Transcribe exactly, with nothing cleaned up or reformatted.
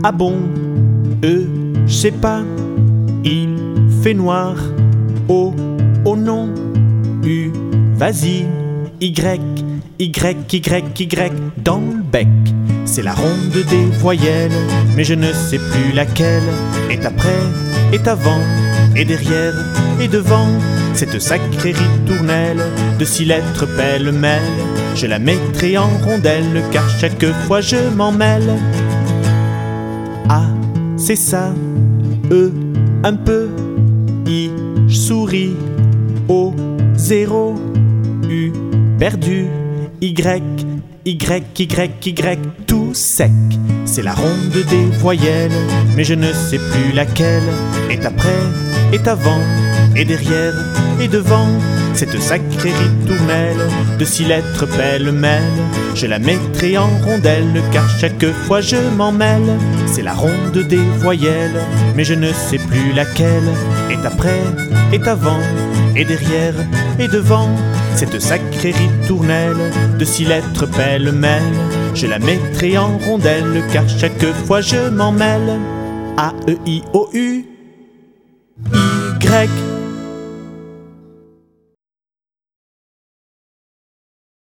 Ah bon? E, je sais pas. Il fait noir. O, oh non. U, vas-y. Y, Y, Y, Y, dans le bec. C'est la ronde des voyelles, mais je ne sais plus laquelle est après, est avant, et derrière, et devant. Cette sacrée ritournelle de six lettres pêle-mêle, je la mettrai en rondelle, car chaque fois je m'en mêle. A, c'est ça. E, un peu. I, je souris. O, zéro. U, perdu. Y, Y, Y, Y, tout sec. C'est la ronde des voyelles, mais je ne sais plus laquelle est après, est avant, et derrière, et devant. Cette sacrée ritournelle de six lettres pêle-mêle, je la mettrai en rondelle, car chaque fois je m'en mêle. C'est la ronde des voyelles, mais je ne sais plus laquelle est après, est avant, et derrière, et devant. Cette sacrée ritournelle de six lettres pêle-mêle, je la mettrai en rondelle, car chaque fois je m'en mêle. A, E, I, O, U, Y,